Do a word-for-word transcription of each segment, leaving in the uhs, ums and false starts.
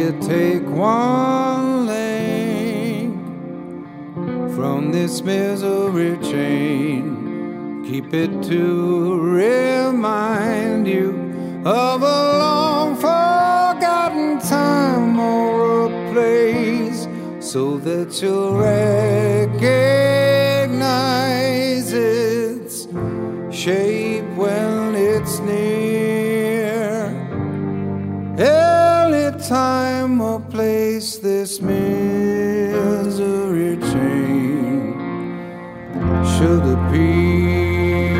you take one link from this misery chain, keep it to remind you of a long forgotten time or a place, so that you'll recognize its shape when it's near. Any time or place this misery chain should appear.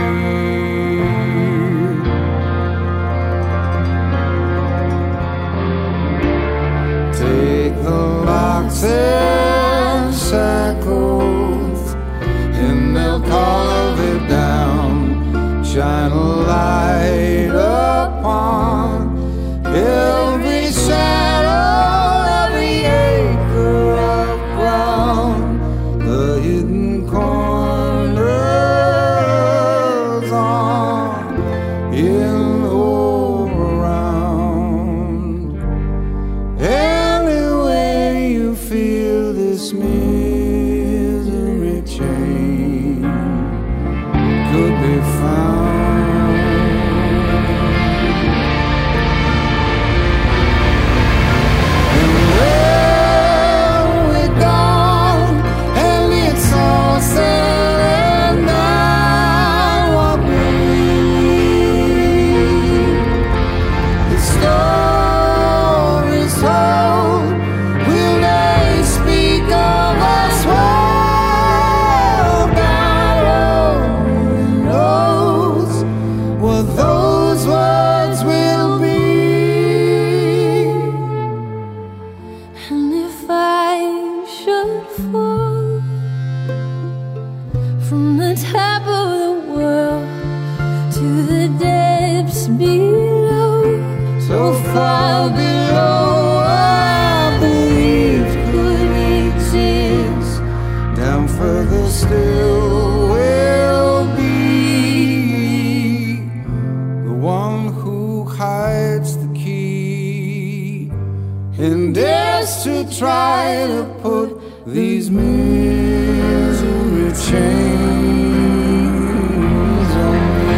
Take the locks and shackles and they'll carve it down, shine a light upon every shadow, every acre of ground, the hidden corners on in or around. Anywhere you feel this misery chain could be found. From the top of the world to the depths below, so far below I believed could exist, down further still will be the one who hides the key and dares to try to put these misery chains on me.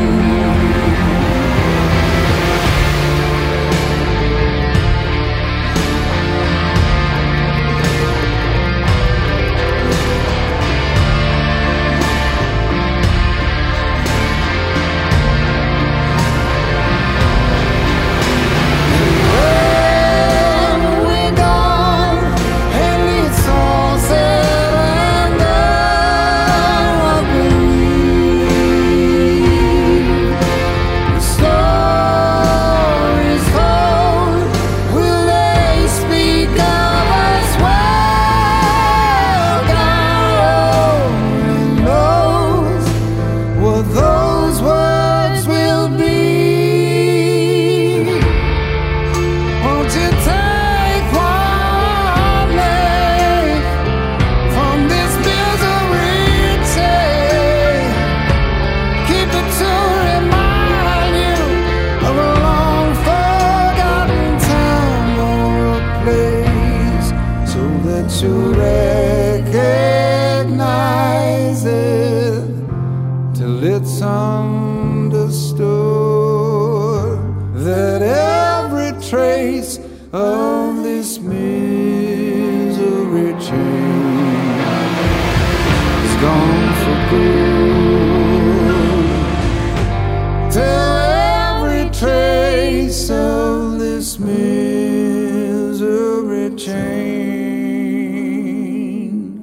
To recognize it till it's understood that every trace of this misery chain is gone for good. Till every trace of this misery chain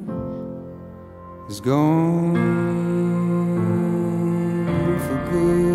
is gone for good.